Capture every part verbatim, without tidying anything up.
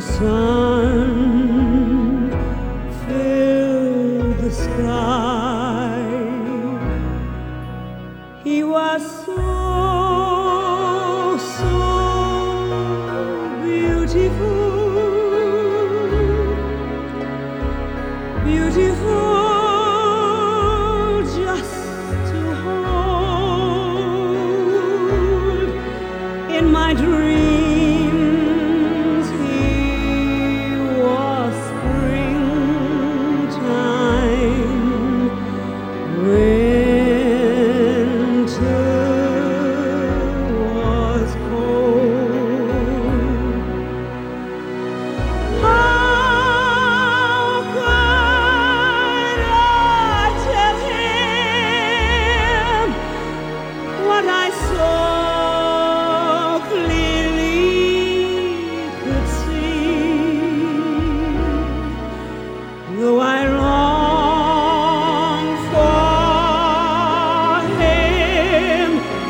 sun filled the sky. He was so, so beautiful, beautiful just to hold in my dreams. Though I long for him,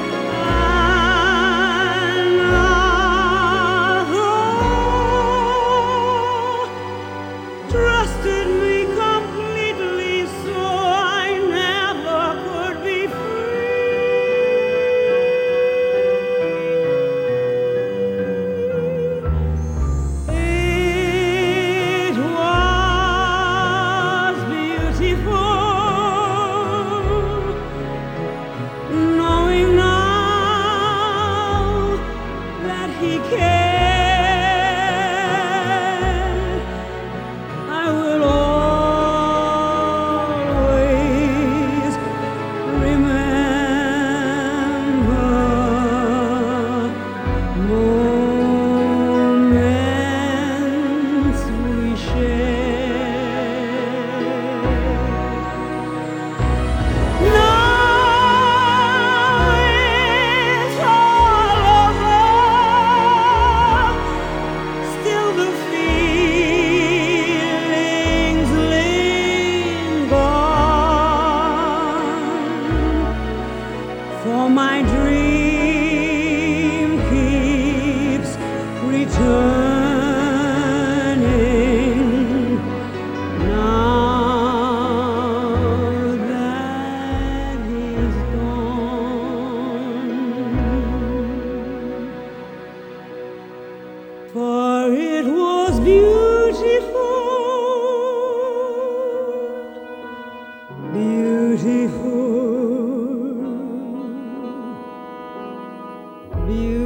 another trusted me completely, so I never could be knowing now that he cared. I will always remember moments we shared. For my dream keeps returning now that he's gone. For it was beautiful, beautiful. Beautiful.